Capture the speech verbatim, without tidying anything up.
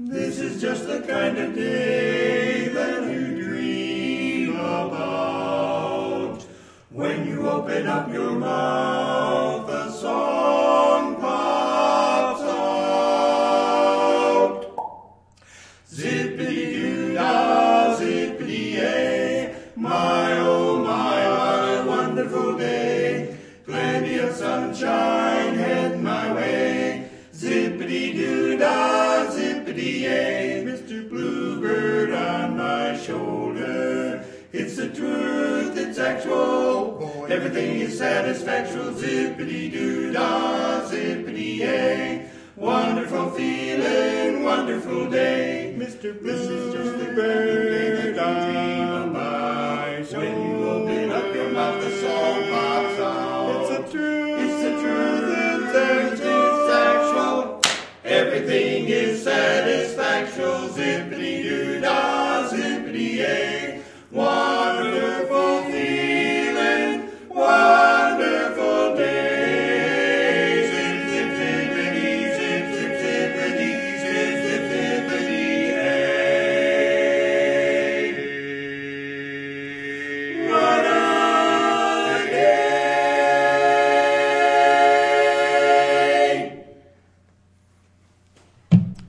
This is just the kind of day that you dream about. When you open up your mouth, a song pops out. Zippity-doo-dah, zippity-yay, my oh my, what a wonderful day. Plenty of sunshine heading my way. Zippity-doo-dah, zippity-yay, Mister Bluebird on my shoulder. It's the truth, it's actual, everything is satisfactual. Zippity-doo-dah, zippity-yay, wonderful feeling, wonderful day. Mister Bluebird on my shoulder. When you open up your mouth, the song pops out. It's the truth, it's the truth, it's, it's actual, everything is